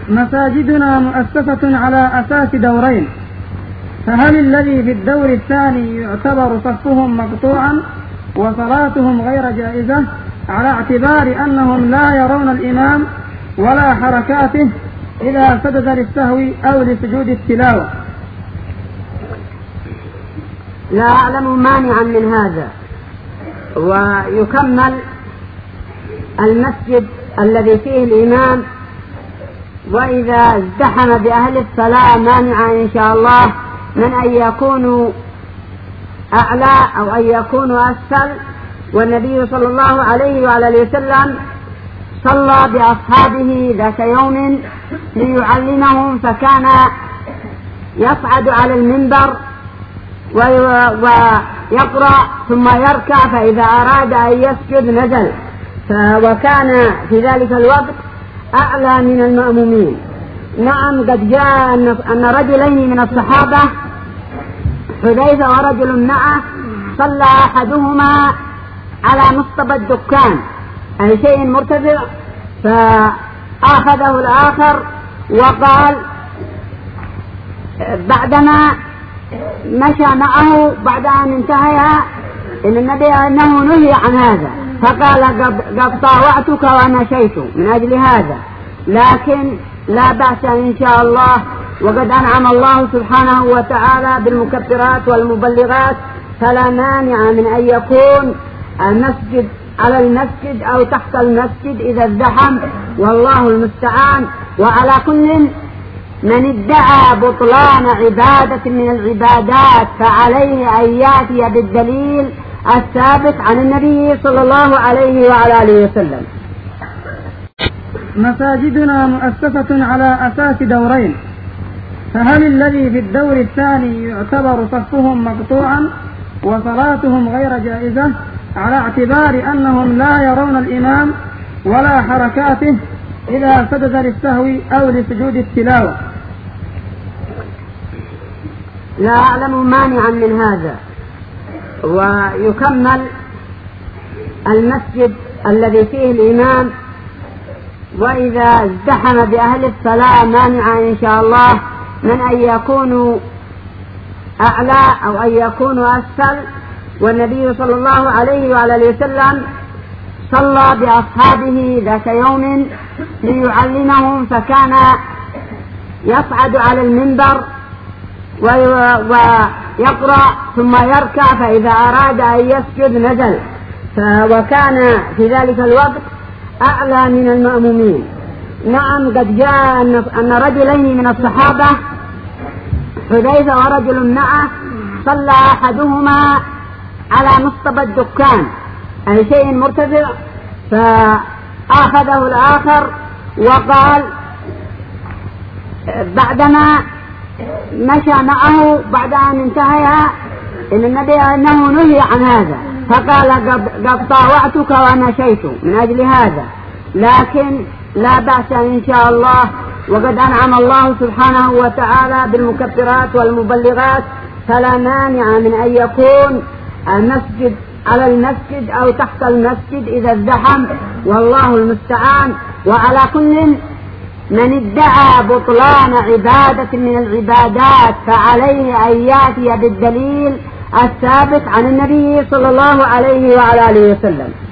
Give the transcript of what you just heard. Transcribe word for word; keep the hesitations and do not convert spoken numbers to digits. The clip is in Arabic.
مساجدنا مؤسسة على أساس دورين، فهل الذي في الدور الثاني يعتبر صفهم مقطوعا وصلاتهم غير جائزة على اعتبار أنهم لا يرون الإمام ولا حركاته إذا سجد للسهو أو لسجود التلاوة؟ لا أعلم مانعا من هذا. ويكمل المسجد الذي فيه الإمام، وإذا ازدحم بأهل الصلاة مانع إن شاء الله من أن يكونوا أعلى أو أن يكونوا أسفل. والنبي صلى الله عليه وعلى وسلم صلى بأصحابه ذات يوم ليعلمهم، فكان يصعد على المنبر ويقرأ ثم يركع، فإذا أراد أن يسجد نزل، وكان في ذلك الوقت أعلى من المأمومين. نعم، قد جاء أن رجلين من الصحابة حذيفة ورجل معه صلى أحدهما على مصطبة الدكان أي شيء مرتفع، فأخذه الآخر وقال بعدما مشى معه بعد أن انتهى إن النبي أنه نهي عن هذا، فقال قد طاوعتك ومشيت من أجل هذا، لكن لا بأس إن شاء الله. وقد أنعم الله سبحانه وتعالى بالمكبرات والمبلغات، فلا مانع من أن يكون المسجد على المسجد أو تحت المسجد إذا ازدحم، والله المستعان. وعلى كل من ادعى بطلان عبادة من العبادات فعليه أن يأتي بالدليل الثابت عن النبي صلى الله عليه وعلى آله وسلم. مساجدنا مؤسسة على أساس دورين، فهل الذي في الدور الثاني يعتبر صفهم مقطوعا وصلاتهم غير جائزة على اعتبار أنهم لا يرون الإمام ولا حركاته إذا سجد للسهو أو لسجود التلاوة؟ لا أعلم مانعا من هذا. ويكمل المسجد الذي فيه الإمام، وإذا ازدحم بأهل الصلاة مانع إن شاء الله من أن يكونوا أعلى أو أن يكونوا أسفل. والنبي صلى الله عليه وعلى وسلم صلى بأصحابه ذات يوم ليعلمهم، فكان يصعد على المنبر ويقرأ ثم يركع، فإذا أراد أن يسجد نزل، وكان في ذلك الوقت أعلى من المأمومين. نعم، قد جاء أن رجلين من الصحابة حذيفة ورجل معه صلى أحدهما على مصطبة الدكان أي شيء مرتفع، فأخذه الآخر وقال بعدما مشى معه بعد أن انتهى إن النبي أنه نهي عن هذا، فقال قد طاوعتك ومشيت من أجل هذا، لكن لا بأس إن شاء الله. وقد أنعم الله سبحانه وتعالى بالمكبرات والمبلغات، فلا مانع من أن يكون المسجد على المسجد أو تحت المسجد إذا ازدحم، والله المستعان. وعلى كل من ادعى بطلان عبادة من العبادات فعليه أن يأتي بالدليل الثابت عن النبي صلى الله عليه وعلى آله وسلم.